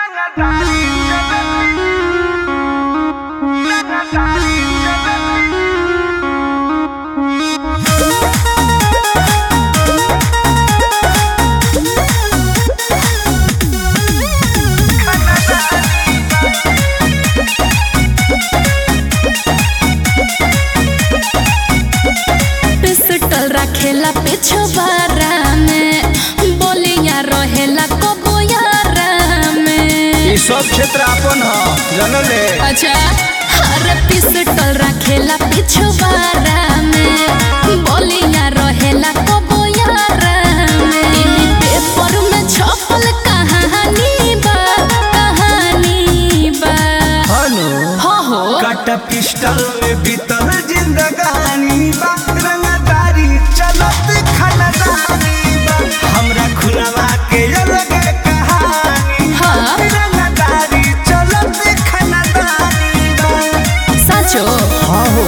Pistol रखेला पिछवारा में, बोलिया रहेला कबोयारा में। ये सब क्षेत्र अपन ह जनले। अच्छा, हर पिस्टल रखेला पिछवारा में, बोलिया रहेला कबोयारा में। टीवी पेपर में छपल कहानी बा, कहानी बा। हनु हो काटा पिस्टल में बीतल जिंदगानी बा, रंगदारी चलत खानदानी बा। हमरा खुलवा के अलग कहानी बा, हाँ। रंगदारी चलत खानदानी बा। सचो हाँ हो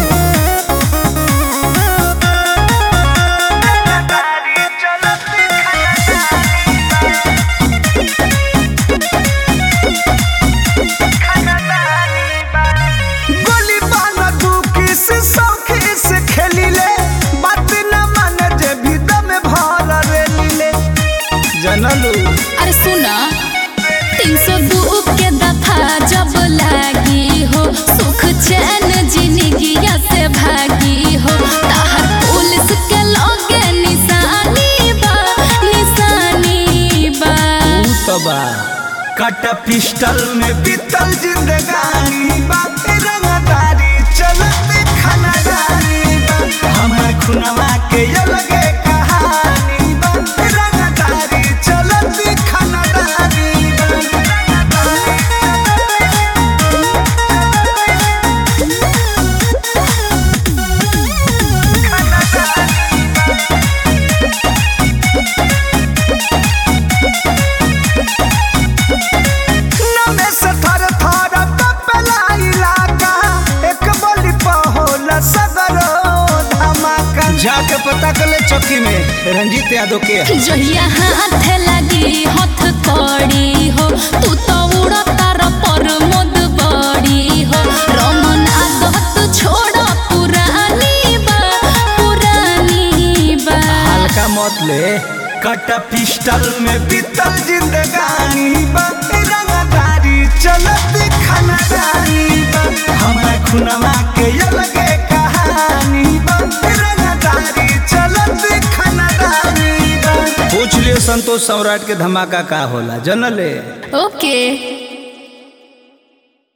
रंगदारी चलत खानदानी बा। गोली बाना दुखी से सौखी से खेली ले, बात न मान जे भी दम भर रेली ले। जनलू अरे सुना, 302 के दफा जब लागी हो, सुख चैन जिंदगिया से भागी हो। ताहर पुलिस के लगे निशानी बा, निशानी बा। तबा काटा पिस्टल में बीतल जिंदगानी बा, रंगदारी चलत खानदानी बा। हमरा खुनवा के अलग कहानी बा, रंगदारी चलत खानदानी बा। नमे से थर थर कपला इलाका, एक बोली पहोला सगरो धमाका। जाके पता कर ले चौकी में रंजीत यादव के। जहिया हाथ लगी हथ कड़ी हो, तू तो उड़ता र पर मोद बड़ी हो। रमन आदत छोड़ पुरानी बा, पुरानी बा। हल्का मत ले, कटा पिस्टल में बीतल जिंदगानी बा, रंगदारी चलत खानदानी बा। हमरा खुनवा के अलग कहानी बा, रंगदारी चलत खानदानी बा। पूछ लियो संतोष सम्राट के धमाका का होला जनले। ओके।